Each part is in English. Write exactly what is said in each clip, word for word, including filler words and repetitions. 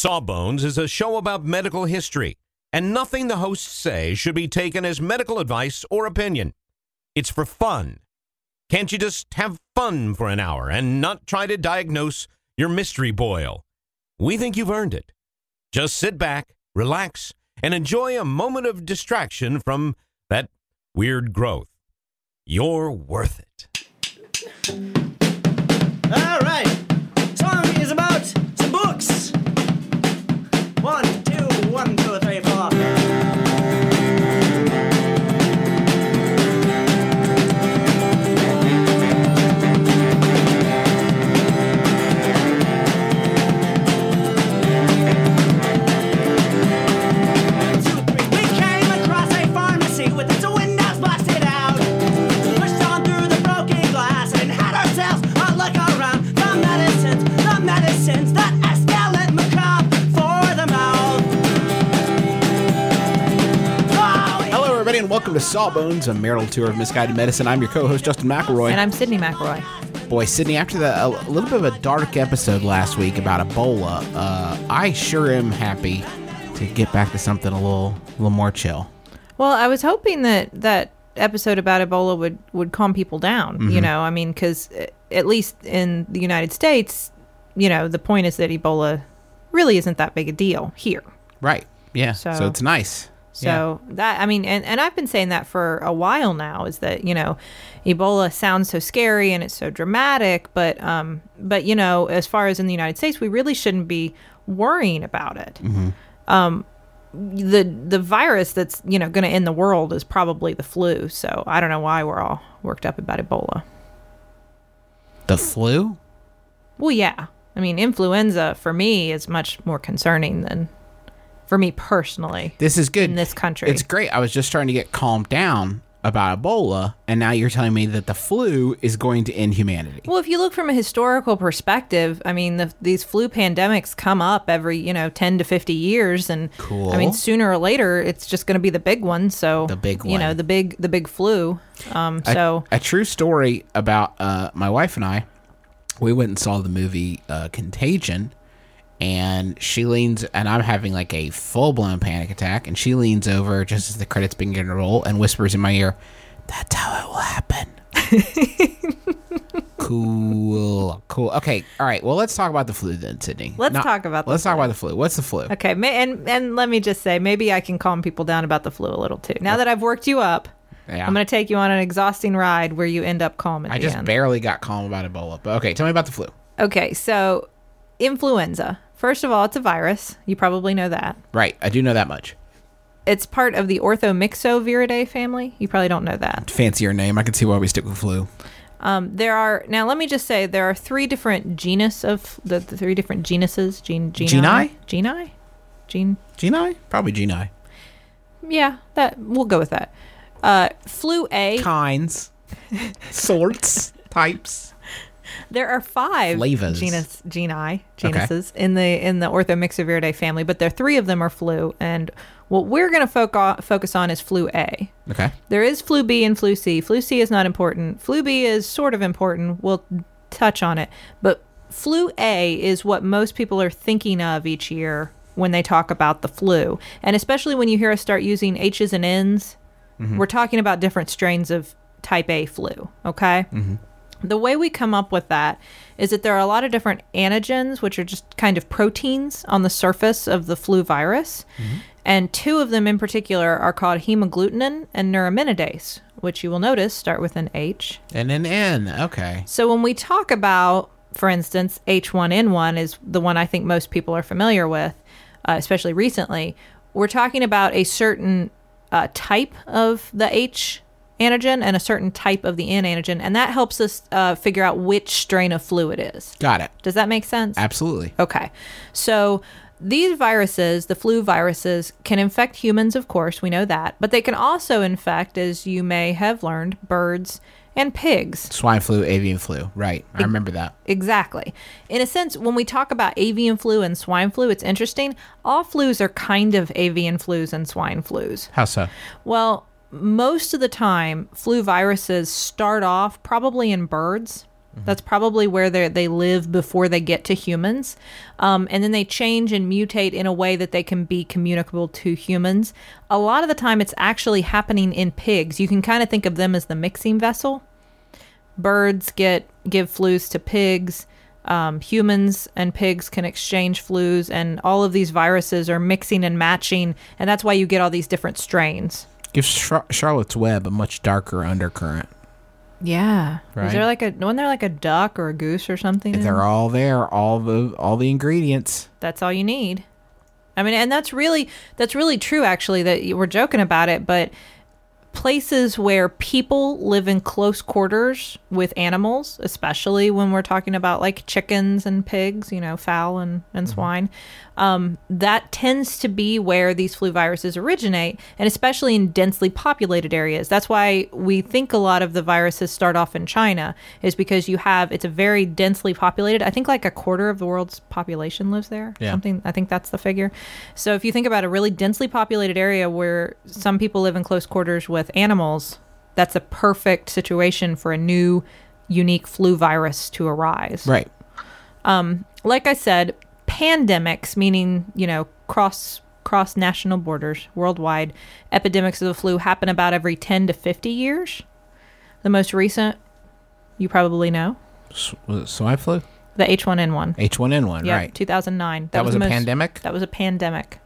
Sawbones is a show about medical history, and nothing the hosts say should be taken as medical advice or opinion. It's for fun. Can't you just have fun for an hour and not try to diagnose your mystery boil? We think you've earned it. Just sit back, relax, and enjoy a moment of distraction from that weird growth. You're worth it. All right. Song is about some books. One, two, one, two, three, four. And welcome to Sawbones, a marital tour of misguided medicine. I'm your co-host, Justin McElroy. And I'm Sydney McElroy. Boy, Sydney, after the, a little bit of a dark episode last week about Ebola, uh, I sure am happy to get back to something a little, a little more chill. Well, I was hoping that that episode about Ebola would, would calm people down, mm-hmm. you know, I mean, because at least in the United States, you know, the point is that Ebola really isn't that big a deal here. Right. Yeah. So, so it's nice. So yeah. that, I mean, and, and I've been saying that for a while now, is that, you know, Ebola sounds so scary and it's so dramatic, but, um, but, you know, as far as in the United States, we really shouldn't be worrying about it. Mm-hmm. Um, the, the virus that's, you know, going to end the world is probably the flu. So I don't know why we're all worked up about Ebola. The flu? Well, yeah. I mean, influenza for me is much more concerning than... For me personally. This is good. In this country. It's great. I was just trying to get calmed down about Ebola, and now you're telling me that the flu is going to end humanity. Well, if you look from a historical perspective, I mean, the, these flu pandemics come up every, you know, ten to fifty years. And cool. I mean, sooner or later, it's just going to be the big one. So, the big one. You know, the big, the big flu. Um, a, so a true story about uh, my wife and I, we went and saw the movie uh, Contagion. And she leans, and I'm having like a full-blown panic attack, and she leans over just as the credits begin to roll and whispers in my ear, "That's how it will happen." Cool. Cool. Okay. All right. Well, let's talk about the flu then, Sydney. Let's Not, talk about the Let's flu. talk about the flu. What's the flu? Okay. And, and let me just say, maybe I can calm people down about the flu a little too. Now that I've worked you up, yeah. I'm going to take you on an exhausting ride where you end up calm at I the just end. barely got calm about Ebola. But okay, tell me about the flu. Okay. So, influenza. First of all, it's a virus. You probably know that. Right. I do know that much. It's part of the Orthomyxoviridae family. You probably don't know that. Fancier name. I can see why we stick with flu. Um, there are, now let me just say, there are three different genus of, the, the three different genuses. Gen, geni? Geni? Gen, geni? Probably geni. Yeah, that we'll go with that. Uh, flu A. Kinds. Sorts. Types. There are five Flavas. genus, geni, genuses okay. in the in the Orthomyxoviridae family, but there are three of them are flu, and what we're going to fo- focus on is flu A. Okay. There is flu B and flu C. Flu C is not important. Flu B is sort of important. We'll touch on it, but flu A is what most people are thinking of each year when they talk about the flu, and especially when you hear us start using H's and N's, mm-hmm. we're talking about different strains of type A flu. Okay. Mm-hmm. The way we come up with that is that there are a lot of different antigens, which are just kind of proteins on the surface of the flu virus. Mm-hmm. And two of them in particular are called hemagglutinin and neuraminidase, which you will notice start with an H. And an N, okay. So when we talk about, for instance, H one N one is the one I think most people are familiar with, uh, especially recently. We're talking about a certain uh, type of the H antigen and a certain type of the N antigen, and that helps us uh, figure out which strain of flu it is. Got it. Does that make sense? Absolutely. Okay. So these viruses, the flu viruses, can infect humans, of course, we know that, but they can also infect, as you may have learned, birds and pigs. Swine flu, avian flu. Right. I remember that. Exactly. In a sense, when we talk about avian flu and swine flu, it's interesting. All flus are kind of avian flus and swine flus. How so? Well, most of the time, flu viruses start off probably in birds, That's probably where they they live before they get to humans. Um, and then they change and mutate in a way that they can be communicable to humans. A lot of the time, it's actually happening in pigs. You can kind of think of them as the mixing vessel. Birds get give flus to pigs. Um, humans and pigs can exchange flus, and all of these viruses are mixing and matching, and that's why you get all these different strains. Gives Char- Charlotte's Web a much darker undercurrent. Yeah. Right. Is there like a wasn't there like a duck or a goose or something? in They're there? all there, all the all the ingredients. That's all you need. I mean, and that's really that's really true. Actually, that you we're joking about it, but places where people live in close quarters with animals, especially when we're talking about like chickens and pigs, you know, fowl and, and mm-hmm. swine, um, that tends to be where these flu viruses originate, and especially in densely populated areas. That's why we think a lot of the viruses start off in China, is because you have, it's a very densely populated, I think like a quarter of the world's population lives there. Yeah. Something, I think that's the figure. So if you think about a really densely populated area where some people live in close quarters with animals, that's a perfect situation for a new unique flu virus to arise. Right. Um, like I said, pandemics, meaning, you know, cross cross national borders, worldwide, epidemics of the flu happen about every ten to fifty years. The most recent, you probably know, S- was it swine flu? the H one N one. H one N one, Yeah, right. two thousand nine. That was the a most- pandemic? That was a pandemic.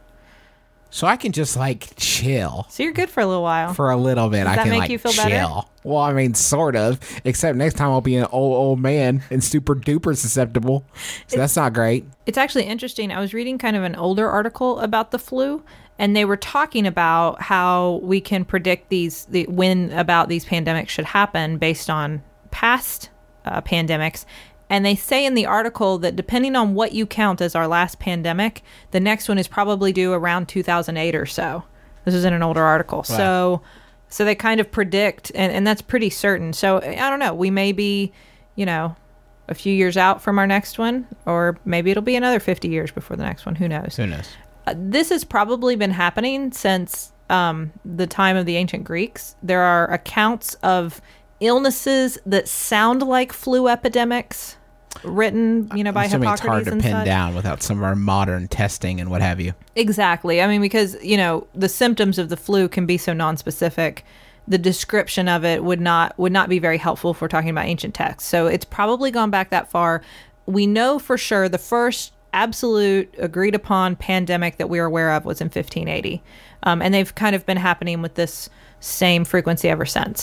So I can just like chill So you're good for a little while. for a little bit. Does I that can make like you feel chill. better? Well, I mean, sort of. Except next time I'll be an old old man and super duper susceptible. So that's not great. It's actually interesting. I was reading kind of an older article about the flu, and they were talking about how we can predict these, the, when about these pandemics should happen based on past uh, pandemics. And they say in the article that depending on what you count as our last pandemic, the next one is probably due around two thousand eight or so. This is in an older article. Wow. So so they kind of predict, and, and that's pretty certain. So I don't know. We may be, you know, a few years out from our next one, or maybe it'll be another fifty years before the next one. Who knows? Who knows? Uh, this has probably been happening since um, the time of the ancient Greeks. There are accounts of illnesses that sound like flu epidemics written, you know, by I'm assuming Hippocrates it's hard to and pin such. down without some of our modern testing and what have you. Exactly. I mean, because, you know, the symptoms of the flu can be so nonspecific. The description of it would not would not be very helpful if we're talking about ancient texts. So it's probably gone back that far. We know for sure the first absolute agreed upon pandemic that we are aware of was in fifteen eighty. Um, and they've kind of been happening with this same frequency ever since.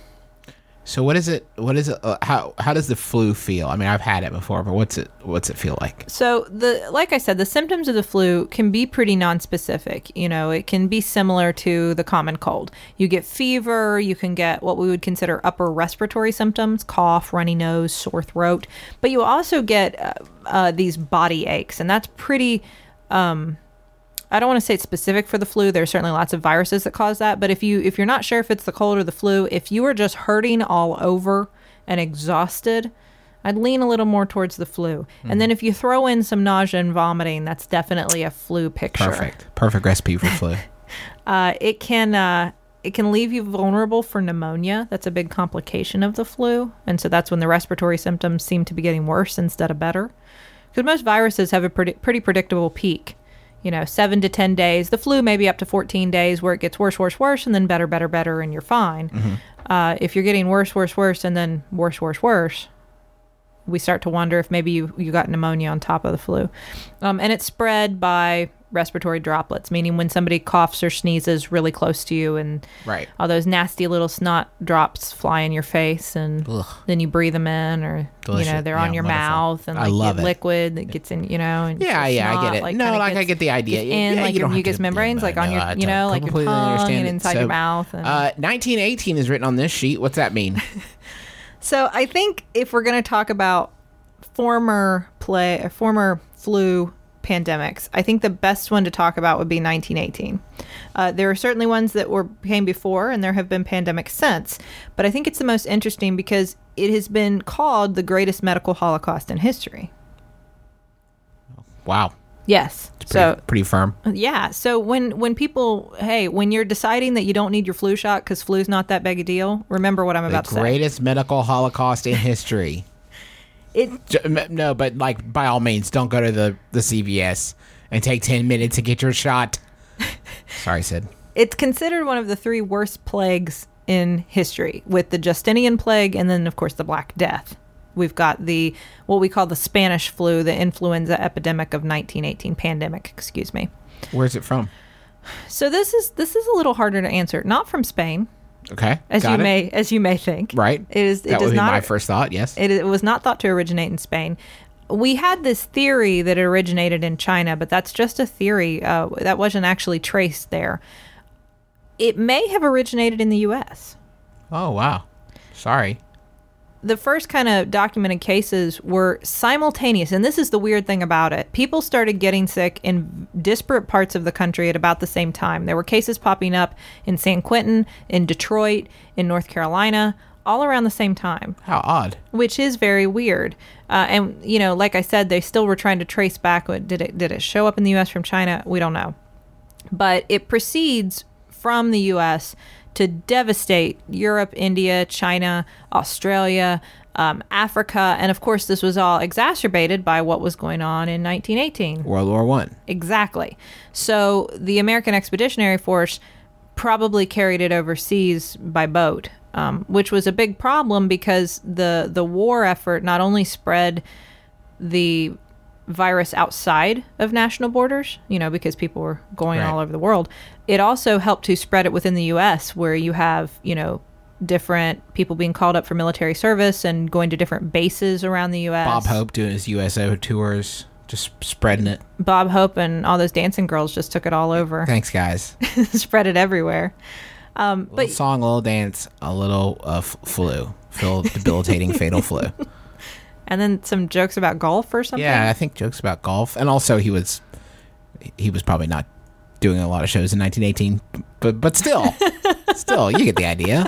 So what is it? What is it? Uh, how how does the flu feel? I mean, I've had it before, but what's it? What's it feel like? So the like I said, the symptoms of the flu can be pretty nonspecific. You know, it can be similar to the common cold. You get fever, you can get what we would consider upper respiratory symptoms, cough, runny nose, sore throat, but you also get uh, uh, these body aches, and that's pretty. Um, I don't want to say it's specific for the flu. There's certainly lots of viruses that cause that. But if you if you're not sure if it's the cold or the flu, if you are just hurting all over and exhausted, I'd lean a little more towards the flu. Mm-hmm. And then if you throw in some nausea and vomiting, that's definitely a flu picture. Perfect. Perfect recipe for flu. uh, it can uh, it can leave you vulnerable for pneumonia. That's a big complication of the flu. And so that's when the respiratory symptoms seem to be getting worse instead of better. Because most viruses have a pretty, pretty predictable peak. You know, seven to ten days. The flu maybe up to fourteen days where it gets worse, worse, worse, and then better, better, better, and you're fine. Mm-hmm. Uh, if you're getting worse, worse, worse, and then worse, worse, worse, we start to wonder if maybe you, you got pneumonia on top of the flu. Um, and it's spread by respiratory droplets, meaning when somebody coughs or sneezes really close to you, and Right. all those nasty little snot drops fly in your face, and Ugh. then you breathe them in, or Delicious. you know they're Yeah, on your wonderful. mouth, and I like love get it. liquid that gets in, you know. And Yeah, your yeah, I snot, get it. Like, no, kinda like I gets- get the idea. gets in yeah, like you your don't have mucous to- membranes, yeah, like on no, your, I you know, like your completely tongue understand and it. inside So, your mouth. And, Uh, nineteen eighteen is written on this sheet. What's that mean? So I think if we're going to talk about former play or former flu pandemics, I think the best one to talk about would be nineteen eighteen. Uh, there are certainly ones that were came before, and there have been pandemics since. But I think it's the most interesting because it has been called the greatest medical holocaust in history. Wow. Yes. Pretty, So pretty firm. yeah. So when when people, hey, when you're deciding that you don't need your flu shot because flu's not that big a deal, remember what I'm The about to say. greatest medical holocaust in history. It J- m- No, but like by all means, don't go to the the C V S and take ten minutes to get your shot. Sorry, Sid. it's considered one of the three worst plagues in history, with the Justinian plague and then of course the Black Death. We've got the what we call the Spanish flu, the influenza epidemic of nineteen eighteen, pandemic, excuse me. Where's it from? So this is this is a little harder to answer. Not from Spain, Okay, as got you it. may as you may think. Right. It is. It that does would be not. my first thought. Yes. It, it was not thought to originate in Spain. We had this theory that it originated in China, but that's just a theory. Uh, that wasn't actually traced there. It may have originated in the U S. Oh wow. Sorry. The first kind of documented cases were simultaneous, and this is the weird thing about it. People started getting sick in disparate parts of the country at about the same time. There were cases popping up in San Quentin, in Detroit, in North Carolina, all around the same time, How odd. which is very weird. Uh, and you know, like I said, they still were trying to trace back. what- Did it did it show up in the U S from China? We don't know, but it proceeds from the U S to devastate Europe, India, China, Australia, um, Africa, and of course, this was all exacerbated by what was going on in nineteen eighteen. World War One. Exactly. So the American Expeditionary Force probably carried it overseas by boat, um, which was a big problem because the the war effort not only spread the virus outside of national borders, you know, because people were going Right. all over the world, it also helped to spread it within the U S, where you have, you know, different people being called up for military service and going to different bases around the U S. Bob Hope doing his U S O tours, just spreading it. Bob Hope and all those dancing girls just took it all over. Thanks, guys. Spread it everywhere. Um, Little but song, a little dance, a little uh, f- flu, feel debilitating, fatal flu. and then some jokes about golf or something. Yeah, I think jokes about golf, and also he was he was probably not doing a lot of shows in nineteen eighteen, but but still, still, you get the idea.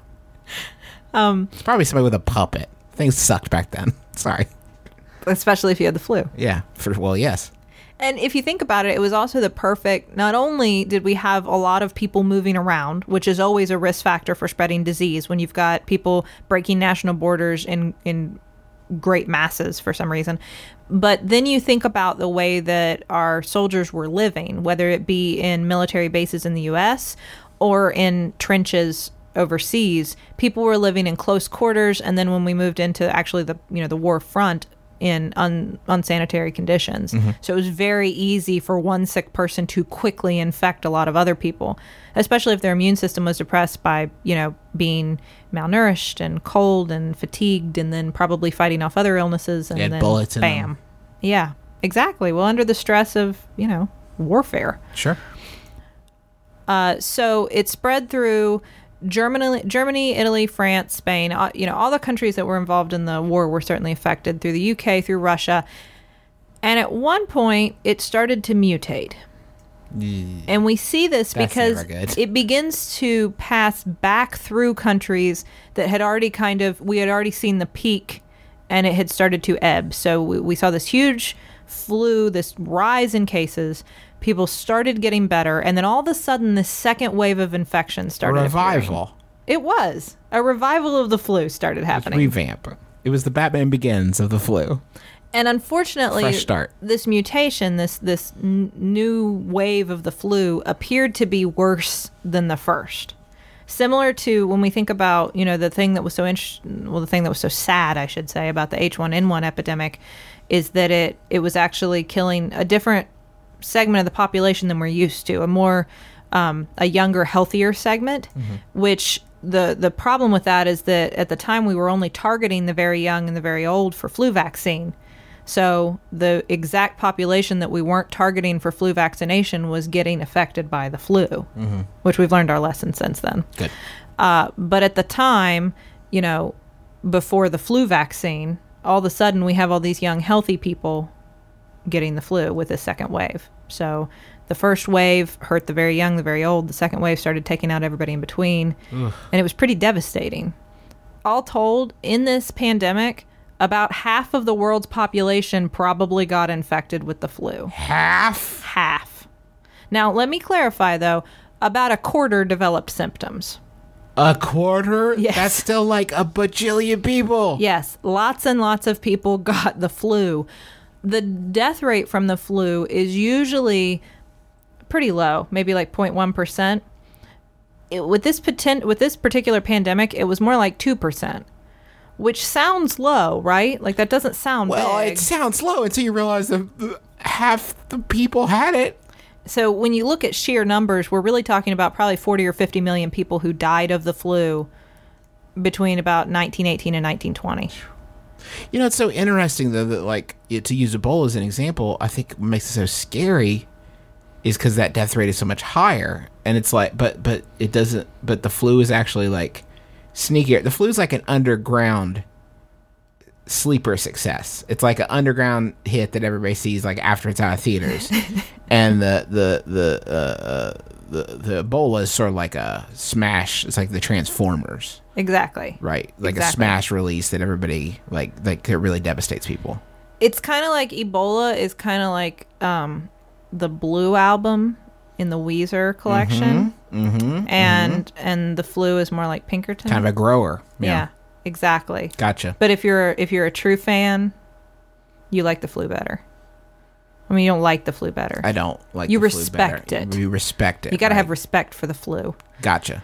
Um, It's probably somebody with a puppet. Things sucked back then. Sorry. especially if you had the flu. Yeah. For well, yes. And if you think about it, it was also the perfect, not only did we have a lot of people moving around, which is always a risk factor for spreading disease when you've got people breaking national borders in, in great masses for some reason, but then you think about the way that our soldiers were living, whether it be in military bases in the U S or in trenches overseas. People were living in close quarters, and then when we moved into actually the, you know, the war front, in un, unsanitary conditions. Mm-hmm. So it was very easy for one sick person to quickly infect a lot of other people, especially if their immune system was depressed by, you know, being malnourished and cold and fatigued, and then probably fighting off other illnesses. And They had then bullets in bam. them. Yeah, exactly. Well, under the stress of, you know, warfare. Sure. Uh, so it spread through Germany, Germany, Italy, France, Spain. Uh, you know, all the countries that were involved in the war were certainly affected, through the U K, through Russia. And at one point, it started to mutate. And we see this That's because never good. it begins to pass back through countries that had already kind of, we had already seen the peak, and it had started to ebb. So we, we saw this huge flu, this rise in cases. People started getting better, and then all of a sudden, this second wave of infection A started appearing. revival. It was. A revival of the flu started happening. Revamp. It was the Batman Begins of the flu. And unfortunately, Fresh start. this mutation, this this n- new wave of the flu, appeared to be worse than the first. Similar to when we think about, you know, the thing that was so interesting, well, the thing that was so sad, I should say, about the H one N one epidemic, is that it it was actually killing a different segment of the population than we're used to, a more um, a younger, healthier segment, Mm-hmm. which the the problem with that is that at the time we were only targeting the very young and the very old for flu vaccine. So the exact population that we weren't targeting for flu vaccination was getting affected by the flu, mm-hmm. which we've learned our lesson since then. Good. Uh, but at the time, you know, before the flu vaccine, all of a sudden we have all these young, healthy people getting the flu with a second wave. So the first wave hurt the very young, the very old. The second wave started taking out everybody in between. Ugh. And it was pretty devastating. All told, in this pandemic, about half of the world's population probably got infected with the flu. Half? Half. Now, let me clarify, though. About a quarter developed symptoms. A quarter? Yes. That's still like a bajillion people. Yes, lots and lots of people got the flu. The death rate from the flu is usually pretty low, maybe like zero point one percent. It, with this potent, with this particular pandemic, it was more like two percent, which sounds low, right? Like that doesn't sound Well, big. it sounds low until you realize that the- half the people had it. So when you look at sheer numbers, we're really talking about probably forty or fifty million people who died of the flu between about nineteen eighteen and nineteen twenty. You know, it's so interesting, though, that, like, it, to use Ebola as an example, I think what makes it so scary is because that death rate is so much higher. And it's like, but, but it doesn't, but the flu is actually, like, sneakier. The flu is like an underground sleeper success. It's like an underground hit that everybody sees like after it's out of theaters. And the the the uh, uh, the the Ebola is sort of like a smash. It's like the Transformers, Exactly. right? Like a Exactly. smash release that everybody like like it really devastates people. It's kind of like Ebola is kind of like um, the Blue album in the Weezer collection, Mm-hmm. and and the flu is more like Pinkerton. Kind of a grower. yeah. Yeah. Exactly. Gotcha. But if you're if you're a true fan, you like the flu better. I mean, you don't like the flu better. I don't like You the flu respect better. it. You respect it. You got to have right? respect for the flu. Gotcha.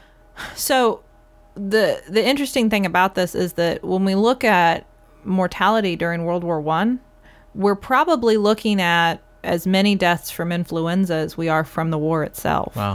So the the interesting thing about this is that when we look at mortality during World War One, we're probably looking at as many deaths from influenza as we are from the war itself. Wow.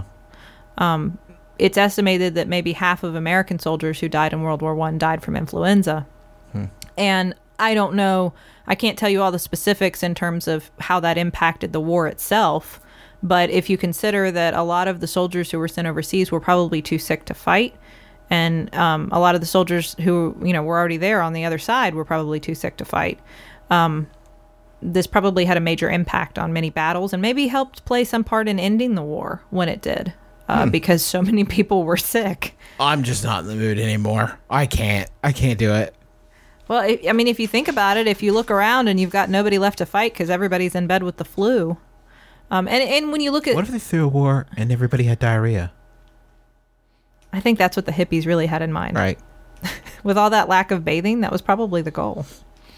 It's estimated that maybe half of American soldiers who died in World War One died from influenza. And I don't know, I can't tell you all the specifics in terms of how that impacted the war itself. But if you consider that a lot of the soldiers who were sent overseas were probably too sick to fight, and um, a lot of the soldiers who, you know, were already there on the other side were probably too sick to fight, um, this probably had a major impact on many battles and maybe helped play some part in ending the war when it did, uh, because so many people were sick. I'm just not in the mood anymore. I can't. I can't do it. Well, I I mean, if you think about it, if you look around and you've got nobody left to fight because everybody's in bed with the flu, um, and and when you look at, What if they threw a war and everybody had diarrhea? I think that's what the hippies really had in mind. Right. With all that lack of bathing, that was probably the goal.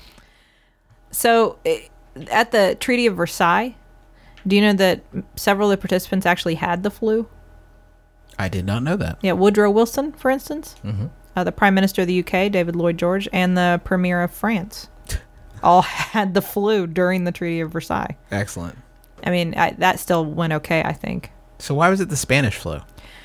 So, i- at the Treaty of Versailles, do you know that several of the participants actually had the flu? I did not know that. Yeah, Woodrow Wilson, for instance, mm-hmm. uh, the Prime Minister of the U K, David Lloyd George, and the Premier of France, all had the flu during the Treaty of Versailles. Excellent. I mean, I, that still went okay, I think. So why was it the Spanish flu?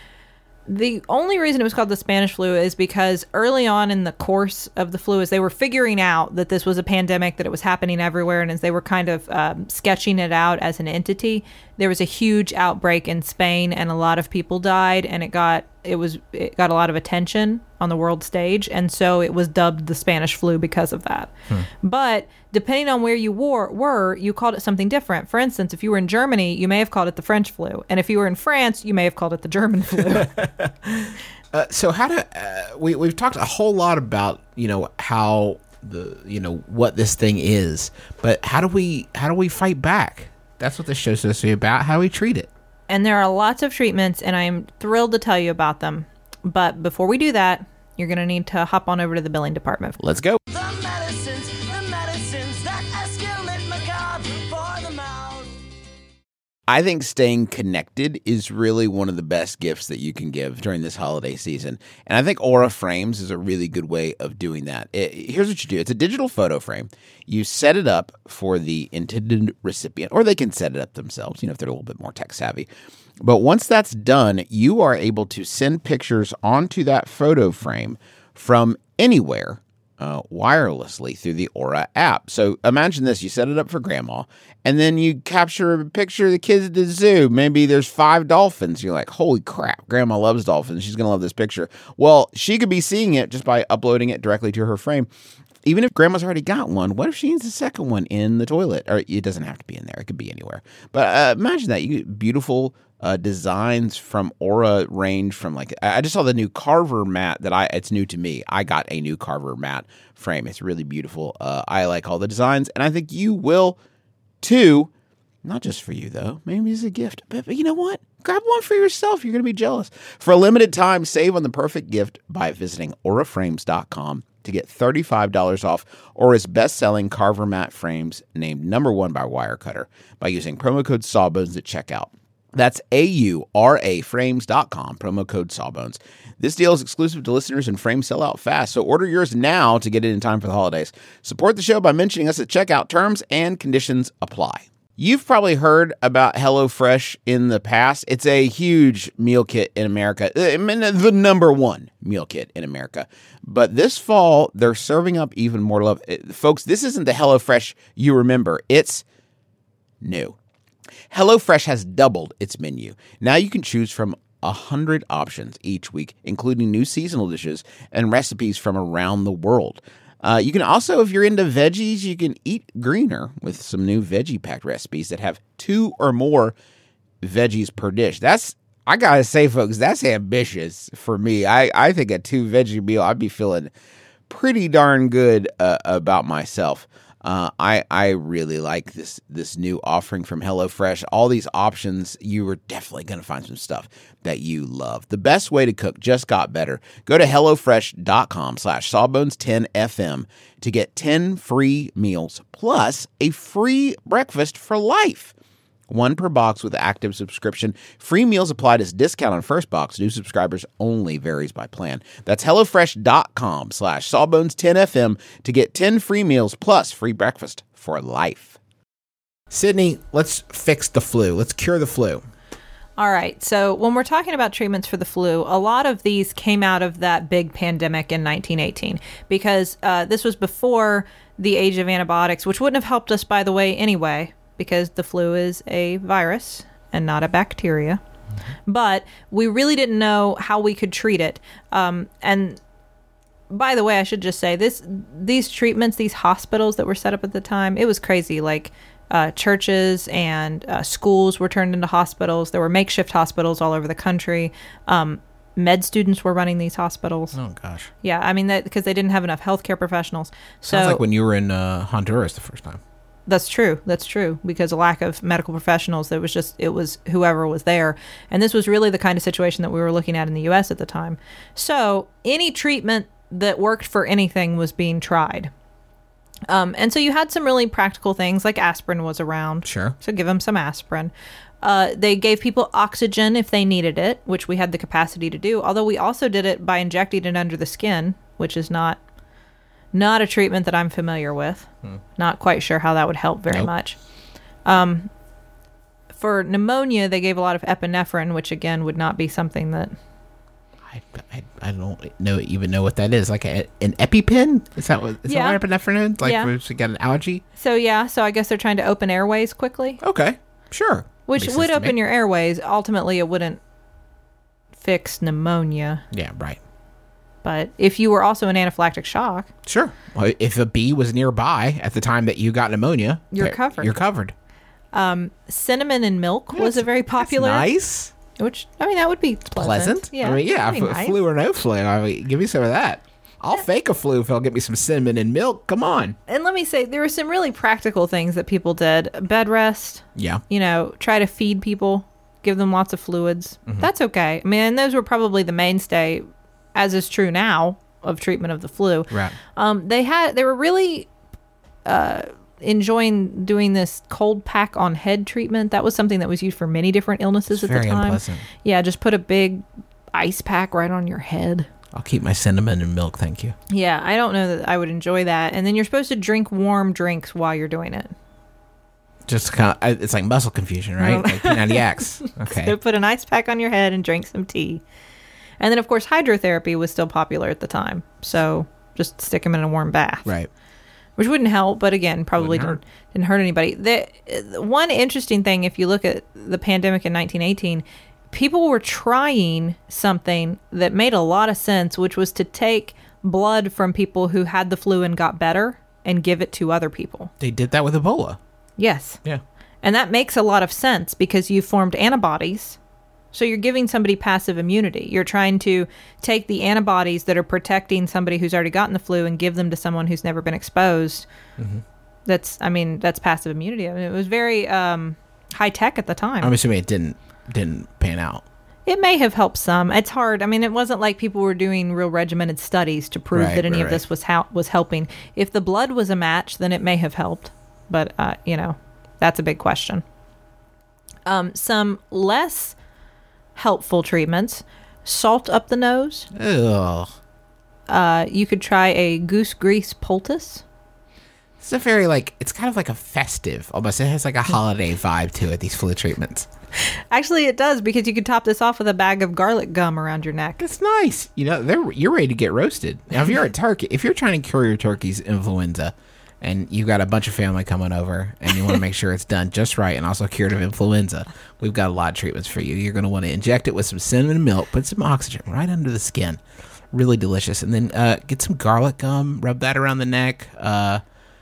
The only reason it was called the Spanish flu is because early on in the course of the flu, as they were figuring out that this was a pandemic, that it was happening everywhere, and as they were kind of um, sketching it out as an entity, there was a huge outbreak in Spain, and a lot of people died, and it got it was it got a lot of attention on the world stage, and so it was dubbed the Spanish flu because of that. But depending on where you were, were, you called it something different. For instance, if you were in Germany, you may have called it the French flu, and if you were in France, you may have called it the German flu. Uh, so how do uh, we we've talked a whole lot about, you know, how the you know what this thing is, but how do we how do we fight back? That's what this show's supposed to be about. How do we treat it? And there are lots of treatments, and I am thrilled to tell you about them. But before we do that, you're going to need to hop on over to the billing department. Let's go. The medicines, the medicines that escalate macabre for the mouth. I think staying connected is really one of the best gifts that you can give during this holiday season. And I think Aura Frames is a really good way of doing that. It, here's what you do. It's a digital photo frame. You set it up for the intended recipient, or they can set it up themselves, you know, if they're a little bit more tech savvy. But once that's done, you are able to send pictures onto that photo frame from anywhere Uh, wirelessly through the Aura app. So imagine this, you set it up for grandma, and then you capture a picture of the kids at the zoo. Maybe there's five dolphins. You're like, holy crap, grandma loves dolphins. She's going to love this picture. Well, she could be seeing it just by uploading it directly to her frame. Even if grandma's already got one, what if she needs a second one in the toilet? Or it doesn't have to be in there. It could be anywhere. But uh, imagine that. You get beautiful uh, designs from Aura range from like, I just saw the new Carver mat that I, it's new to me. I got a new Carver mat frame. It's really beautiful. Uh, I like all the designs, and I think you will too. Not just for you, though. Maybe it's a gift. But, but you know what? grab one for yourself. You're going to be jealous. For a limited time, save on the perfect gift by visiting aura frames dot com to get thirty-five dollars off Aura's best-selling Carver mat frames named number one by Wirecutter by using promo code Sawbones at checkout. That's A U R A frames dot com, promo code Sawbones. This deal is exclusive to listeners and frames sell out fast, so order yours now to get it in time for the holidays. Support the show by mentioning us at checkout. Terms and conditions apply. You've probably heard about HelloFresh in the past. It's a huge meal kit in America. I mean, the number one meal kit in America. But this fall, they're serving up even more love. Folks, this isn't the HelloFresh you remember. It's new. HelloFresh has doubled its menu. Now you can choose from one hundred options each week, including new seasonal dishes and recipes from around the world. Uh, you can also, if you're into veggies, you can eat greener with some new veggie-packed recipes that have two or more veggies per dish. That's, I gotta say, folks, that's ambitious for me. I, I think a two-veggie meal, I'd be feeling pretty darn good uh, about myself. Uh, I I really like this this new offering from HelloFresh. All these options, you are definitely going to find some stuff that you love. The best way to cook just got better. Go to HelloFresh.com slash Sawbones10FM to get ten free meals plus a free breakfast for life. One per box with active subscription. Free meals applied as discount on first box. New subscribers only, varies by plan. That's HelloFresh.com slash Sawbones10FM to get ten free meals plus free breakfast for life. Sydney, let's fix the flu. Let's cure the flu. All right. So when we're talking about treatments for the flu, a lot of these came out of that big pandemic in nineteen eighteen because uh, this was before the age of antibiotics, which wouldn't have helped us, by the way, anyway, because the flu is a virus and not a bacteria. Mm-hmm. But we really didn't know how we could treat it. Um, and by the way, I should just say this: these treatments, these hospitals that were set up at the time, it was crazy. Like uh, churches and uh, schools were turned into hospitals. There were makeshift hospitals all over the country. Um, med students were running these hospitals. Oh gosh. Yeah, I mean that because they didn't have enough healthcare professionals. Sounds so, like when you were in uh, Honduras the first time. That's true. That's true. Because a lack of medical professionals, there was just, it was whoever was there. And this was really the kind of situation that we were looking at in the U S at the time. So any treatment that worked for anything was being tried. Um, and so you had some really practical things, like aspirin was around. Sure. So give them some aspirin. Uh, they gave people oxygen if they needed it, which we had the capacity to do. Although we also did it by injecting it under the skin, which is not not a treatment that I'm familiar with. Hmm. Not quite sure how that would help very nope. much. Um, for pneumonia, they gave a lot of epinephrine, which again would not be something that I, I, I don't know even know what that is. Like a, an EpiPen? Is that what, is yeah. that what epinephrine is? Like yeah. if you get an allergy? So yeah, so I guess they're trying to open airways quickly. Okay, sure. Which would open your airways. Ultimately, it wouldn't fix pneumonia. Yeah, right. But if you were also in anaphylactic shock. Sure. Well, if a bee was nearby at the time that you got pneumonia. You're covered. You're covered. Um, cinnamon and milk yeah, was a very popular. That's nice. Which, I mean, that would be pleasant. Pleasant? Yeah. I mean, yeah, f- nice. flu or no flu. I mean, give me some of that. I'll yeah. fake a flu if I'll get me some cinnamon and milk. Come on. And let me say, there were some really practical things that people did. Bed rest. Yeah. You know, try to feed people. Give them lots of fluids. Mm-hmm. That's okay. I mean, and those were probably the mainstay, as is true now, of treatment of the flu. Right. Um, they had, they were really uh, enjoying doing this cold pack on head treatment. That was something that was used for many different illnesses it's at very the time. Unpleasant. Yeah, just put a big ice pack right on your head. I'll keep my cinnamon and milk, thank you. Yeah, I don't know that I would enjoy that. And then you're supposed to drink warm drinks while you're doing it. Just kind of, it's like muscle confusion, right? Like P ninety X. Okay. So put an ice pack on your head and drink some tea. And then, of course, hydrotherapy was still popular at the time. So just stick them in a warm bath. Right. Which wouldn't help, but again, probably Wouldn't didn't, hurt. didn't hurt anybody. The, one interesting thing, if you look at the pandemic in nineteen eighteen, people were trying something that made a lot of sense, which was to take blood from people who had the flu and got better and give it to other people. They did that with Ebola. Yes. Yeah. And that makes a lot of sense because you formed antibodies. So you're giving somebody passive immunity. You're trying to take the antibodies that are protecting somebody who's already gotten the flu and give them to someone who's never been exposed. Mm-hmm. That's, I mean, that's passive immunity. I mean, it was very, um, high tech at the time. I'm assuming it didn't didn't pan out. It may have helped some. It's hard. I mean, it wasn't like people were doing real regimented studies to prove Right, that any right, of this right. was how was helping. If the blood was a match, then it may have helped. But uh, you know, that's a big question. Um, some less helpful treatments: salt up the nose. Ugh. Uh, you could try a goose grease poultice. It's a very, like, it's kind of like a festive, almost. It has like a holiday vibe to it, these flu treatments. Actually, it does, because you could top this off with a bag of garlic gum around your neck. It's nice. You know, they're you're ready to get roasted. Now, if you're a turkey, if you're trying to cure your turkey's influenza, and you've got a bunch of family coming over, and you want to make sure it's done just right and also cured of influenza, we've got a lot of treatments for you. You're going to want to inject it with some cinnamon milk, put some oxygen right under the skin. Really delicious. And then uh, get some garlic gum, rub that around the neck. Uh,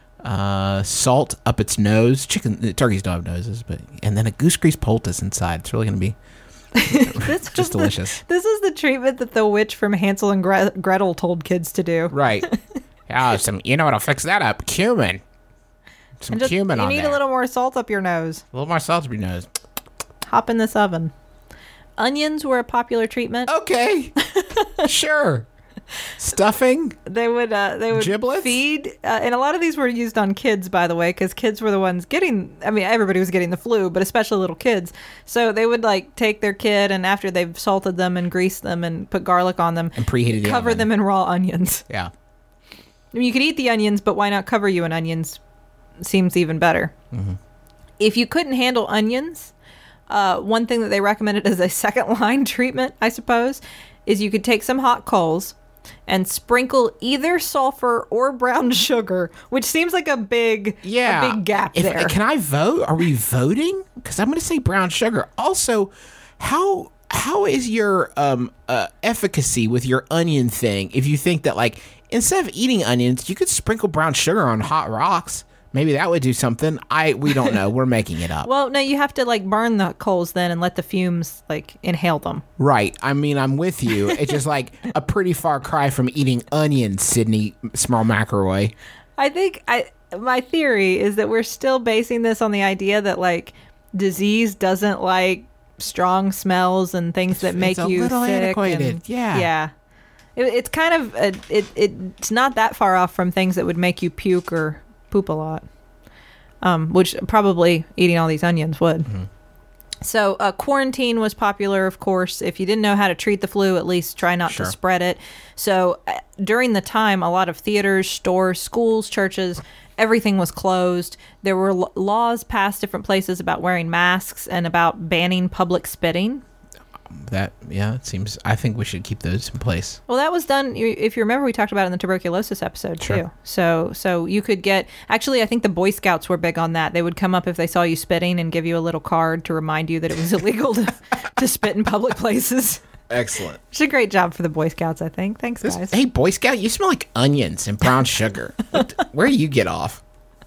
uh, salt up its nose. Chicken, turkeys don't have noses, but and then a goose grease poultice inside. It's really going to be This just is the- delicious. This is the treatment that the witch from Hansel and Gre- Gretel told kids to do. Right. Oh, some. You know what'll fix that up? Cumin. Some And just, cumin you on need there. a little more salt up your nose. a little more salt up your nose. Hop in this oven. Onions were a popular treatment. Okay. Sure. Stuffing. They would uh, they would Giblets? feed, uh, and a lot of these were used on kids, by the way, because kids were the ones getting. I mean, everybody was getting the flu, but especially little kids. So they would like take their kid, and after they've salted them and greased them and put garlic on them, And preheated the cover oven. them in raw onions. Yeah. I mean, you could eat the onions, but why not cover you in onions? Seems even better. Mm-hmm. If you couldn't handle onions, uh, one thing that they recommended as a second line treatment, I suppose, is you could take some hot coals and sprinkle either sulfur or brown sugar, which seems like a big, Yeah. a big gap If- there. Can I vote? Are we voting? Because I'm going to say brown sugar. Also, how how is your um uh, efficacy with your onion thing? If you think that, like, instead of eating onions, you could sprinkle brown sugar on hot rocks. Maybe that would do something. I we don't know. We're making it up. Well, no, you have to like burn the coals then and let the fumes like inhale them. Right. I mean, I'm with you. It's just like a pretty far cry from eating onions, Sydney Small McElroy. I think I my theory is that we're still basing this on the idea that like disease doesn't like strong smells and things that make it's a you little sick. antiquated. And, Yeah. yeah. It, it's kind of a, it. It's not that far off from things that would make you puke or poop a lot, um, which probably eating all these onions would. Mm-hmm. So uh, quarantine was popular, of course. If you didn't know how to treat the flu, at least try not Sure. to spread it. So uh, during the time, a lot of theaters, stores, schools, churches, everything was closed. There were l- laws passed different places about wearing masks and about banning public spitting. That, yeah, it seems, I think we should keep those in place. Well, that was done. you- If you remember, we talked about it in the tuberculosis episode Sure. too. So, so you could get. Actually, I think the Boy Scouts were big on that. They would come up if they saw you spitting and give you a little card to remind you that it was illegal to, to spit in public places. Excellent. It's a great job for the Boy Scouts, I think. Thanks, This, guys. hey, Boy Scout, you smell like onions and brown sugar. What- Where do you get off?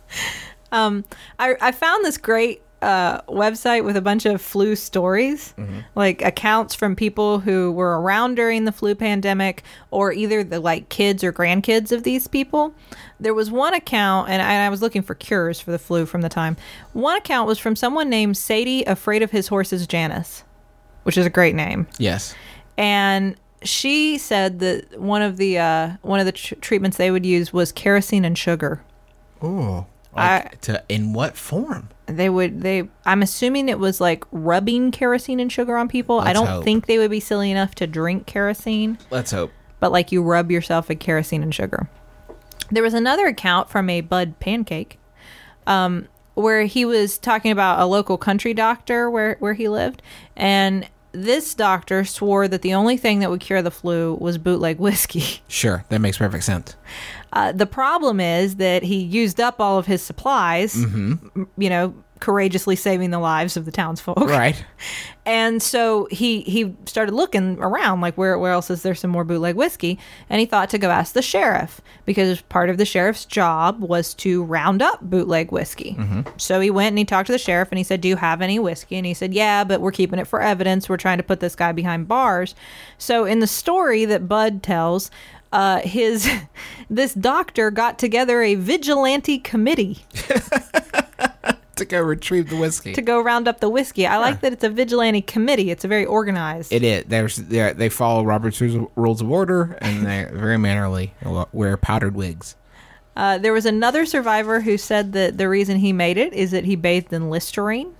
I, I found this great uh, website with a bunch of flu stories, like accounts from people who were around during the flu pandemic, or either the like kids or grandkids of these people. There was one account, and I, and I was looking for cures for the flu from the time. One account was from someone named Sadie, afraid of his horses Janice, which is a great name. Yes. And she said that one of the uh, one of the tr- treatments they would use was kerosene and sugar. Oh. I- Like, to, in what form? They would they I'm assuming it was like rubbing kerosene and sugar on people. I Let's don't hope. think they would be silly enough to drink kerosene, Let's hope. but like you rub yourself with kerosene and sugar. There was another account from a Bud Pancake um, where he was talking about a local country doctor where, where he lived. And this doctor swore that the only thing that would cure the flu was bootleg whiskey. Sure, that makes perfect sense. Uh, the problem is that he used up all of his supplies, m- you know, courageously saving the lives of the townsfolk. Right. And so he he started looking around, like where where else is there some more bootleg whiskey? And he thought to go ask the sheriff, because part of the sheriff's job was to round up bootleg whiskey. So he went and he talked to the sheriff and he said, "Do you have any whiskey?" And he said, "Yeah, but we're keeping it for evidence. We're trying to put this guy behind bars." So in the story that Bud tells, uh, his this doctor got together a vigilante committee. to go retrieve the whiskey. to go round up the whiskey. I like that it's a vigilante committee. It's very organized. It is. There's they're- they follow Robert's Rules of Order, and they're very mannerly. They wear powdered wigs. Uh, there was another survivor who said that the reason he made it is that he bathed in Listerine.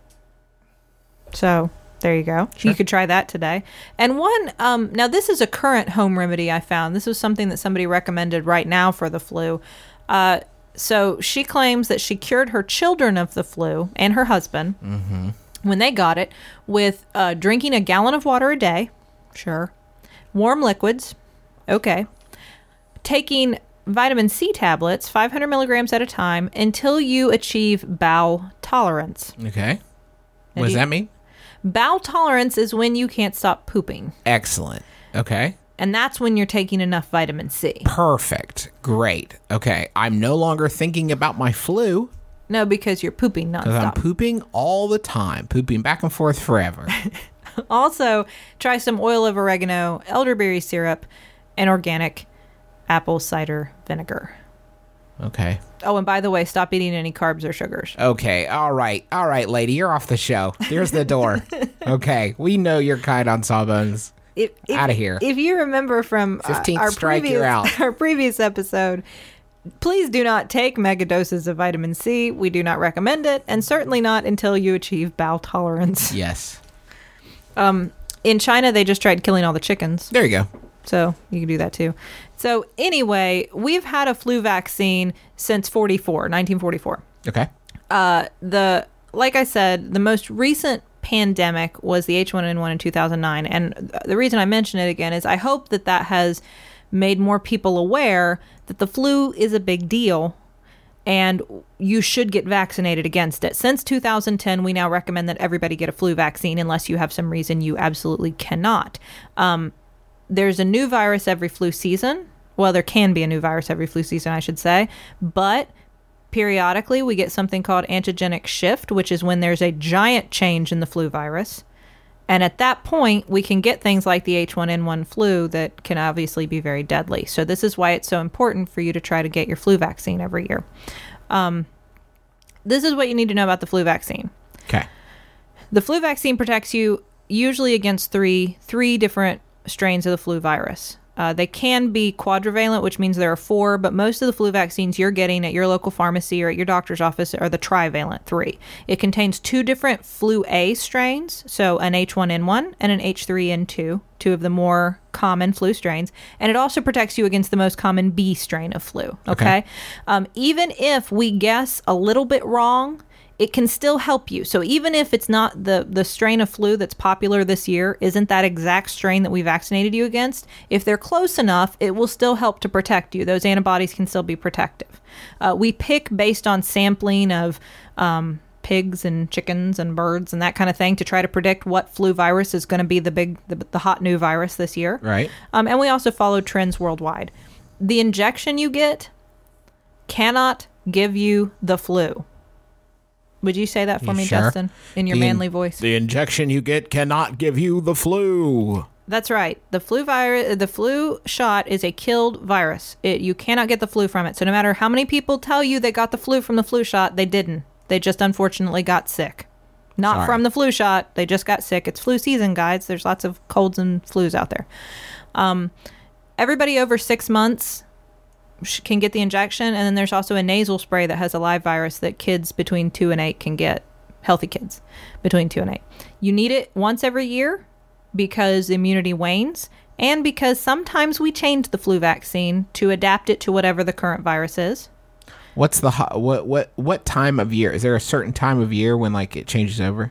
So there you go. You could try that today. And one, um, now this is a current home remedy I found. This was something that somebody recommended right now for the flu. Uh, so she claims that she cured her children of the flu and her husband Mm-hmm. when they got it with uh, drinking a gallon of water a day. Sure. Warm liquids. Okay. Taking vitamin C tablets, five hundred milligrams at a time, until you achieve bowel tolerance. Okay. And What does you- that mean? Bowel tolerance is when you can't stop pooping. Excellent. Okay. And that's when you're taking enough vitamin C. Perfect. Great. Okay. I'm no longer thinking about my flu No, because you're pooping because I'm nonstop. pooping all the time, pooping back and forth forever. Also, try some oil of oregano, elderberry syrup, and organic apple cider vinegar. Okay. Oh, and by the way, stop eating any carbs or sugars. Okay. All right. All right, lady. You're off the show. There's the door. Okay. We know you're kind on Sawbones. If, if, Outta here. If you remember from uh, fifteenth our strike, previous, you're out. our previous episode, please do not take mega doses of vitamin C. We do not recommend it, and certainly not until you achieve bowel tolerance. Yes. Um, in China, they just tried killing all the chickens, There you go. so you can do that too. So anyway, we've had a flu vaccine since forty-four, nineteen forty-four. Okay. Uh, the like I said, the most recent pandemic was the H one N one in two thousand nine, and the reason I mention it again is I hope that that has made more people aware that the flu is a big deal and you should get vaccinated against it. Since two thousand ten, we now recommend that everybody get a flu vaccine unless you have some reason you absolutely cannot. Um, there's a new virus every flu season. Well, there can be a new virus every flu season, I should say, but periodically we get something called antigenic shift, which is when there's a giant change in the flu virus. And at that point, we can get things like the H one N one flu that can obviously be very deadly. So this is why it's so important for you to try to get your flu vaccine every year. Um, this is what you need to know about the flu vaccine. Okay. The flu vaccine protects you usually against three three different strains of the flu virus. Uh, they can be quadrivalent, which means there are four, but most of the flu vaccines you're getting at your local pharmacy or at your doctor's office are the trivalent three. It contains two different flu A strains, so an H one N one and an H three N two, two of the more common flu strains, and it also protects you against the most common B strain of flu, okay? Okay. Um, even if we guess a little bit wrong, it can still help you. So even if it's not the, the strain of flu that's popular this year, isn't that exact strain that we vaccinated you against, if they're close enough, it will still help to protect you. Those antibodies can still be protective. Uh, we pick based on sampling of um, pigs and chickens and birds and that kind of thing to try to predict what flu virus is going to be the big, the, the hot new virus this year. Right. Um, and we also follow trends worldwide. The injection you get cannot give you the flu. Would you say that for You me, sure? Justin, in your The in- manly voice? The injection you get cannot give you the flu. That's right. The flu virus, the flu shot is a killed virus. It, you cannot get the flu from it. So no matter how many people tell you they got the flu from the flu shot, they didn't. They just unfortunately got sick. Not Sorry. from the flu shot. They just got sick. It's flu season, guys. There's lots of colds and flus out there. Um, everybody over six months sh- can get the injection. And then there's also a nasal spray that has a live virus that kids between two and eight can get. Healthy kids between two and eight. You need it once every year because immunity wanes and because sometimes we change the flu vaccine to adapt it to whatever the current virus is. What's the ho- what what what time of year? Is there a certain time of year when like it changes over?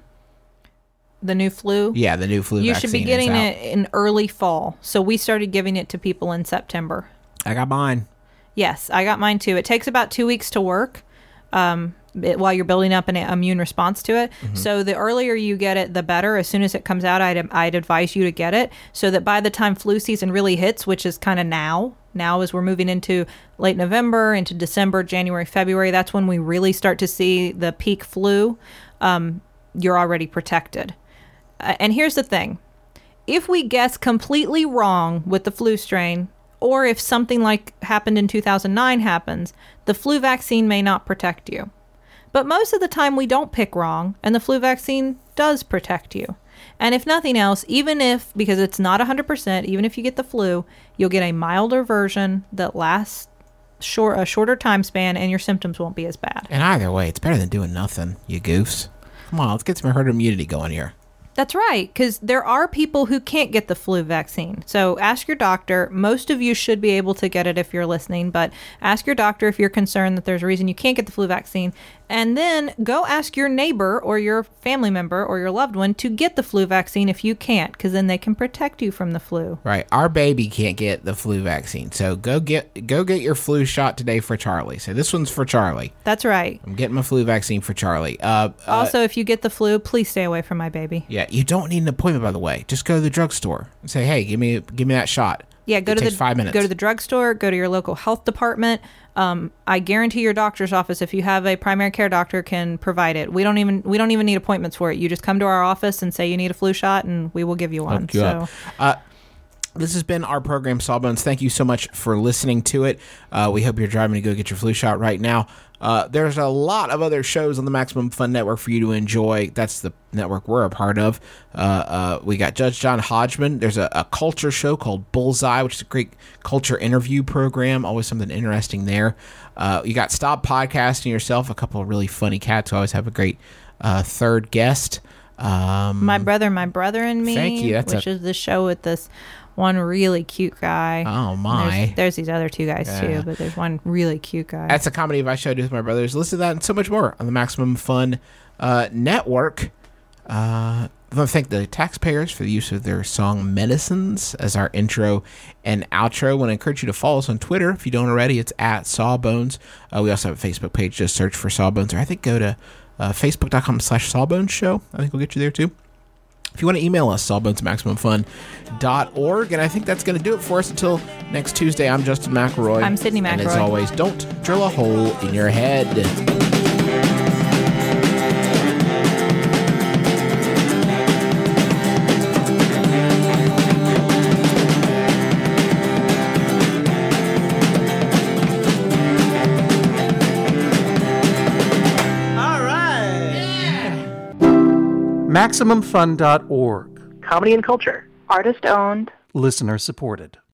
The new flu. Yeah, the new flu You vaccine should be is getting out. it in early fall. So we started giving it to people in September. I got mine. Yes, I got mine too. It takes about two weeks to work um, it, while you're building up an immune response to it. Mm-hmm. So the earlier you get it, the better. As soon as it comes out, I'd, I'd advise you to get it so that by the time flu season really hits, which is kind of now, now as we're moving into late November, into December, January, February, that's when we really start to see the peak flu. Um, you're already protected. Uh, and here's the thing. If we guess completely wrong with the flu strain, or if something like happened in two thousand nine happens, the flu vaccine may not protect you. But most of the time we don't pick wrong, and the flu vaccine does protect you. And if nothing else, even if, because it's not one hundred percent, even if you get the flu, you'll get a milder version that lasts short a shorter time span, and your symptoms won't be as bad. And either way, it's better than doing nothing, you goofs. Come on, let's get some herd immunity going here. That's right, because there are people who can't get the flu vaccine. So ask your doctor. Most of you should be able to get it if you're listening, but ask your doctor if you're concerned that there's a reason you can't get the flu vaccine. And then go ask your neighbor or your family member or your loved one to get the flu vaccine if you can't, because then they can protect you from the flu. Right. Our baby can't get the flu vaccine. So go get go get your flu shot today for Charlie. So this one's for Charlie. That's right. I'm getting my flu vaccine for Charlie. Uh, Also, uh, if you get the flu, please stay away from my baby. Yeah, you don't need an appointment, by the way. Just go to the drugstore and say, hey, give me give me that shot. Yeah, go it to takes the five minutes. Go to the drugstore. Go to your local health department. Um, I guarantee your doctor's office, if you have a primary care doctor, can provide it. We don't even we don't even need appointments for it. You just come to our office and say you need a flu shot, and we will give you one. Hook you so. up. Uh, this has been our program, Sawbones. Thank you so much for listening to it. Uh, we hope you're driving to go get your flu shot right now. Uh, there's a lot of other shows on the Maximum Fun Network for you to enjoy. That's the network we're a part of. Uh, uh, we got Judge John Hodgman. There's a, a culture show called Bullseye, which is a great culture interview program. Always something interesting there. Uh, you got Stop Podcasting Yourself, a couple of really funny cats who always have a great uh, third guest. Um, My Brother, My Brother and Me, Thank you. That's which a- is the show with this one really cute guy. Oh, my. There's, there's these other two guys, Yeah. too, but there's one really cute guy. That's a comedy advice show I do with my brothers. Listen to that and so much more on the Maximum Fun uh, Network. Uh, I want to thank the taxpayers for the use of their song Medicines as our intro and outro. I want to encourage you to follow us on Twitter. If you don't already, it's at Sawbones. Uh, we also have a Facebook page. Just search for Sawbones, or I think go to uh, facebook.com slash Sawbones Show. I think we'll get you there too. If you want to email us, sawbones at maximum fun dot org. And I think that's going to do it for us until next Tuesday. I'm Justin McElroy. I'm Sydney And as McElroy. always, don't drill a hole in your head. All right. Maximum Fun dot org. Comedy and culture. Artist owned. Listener supported.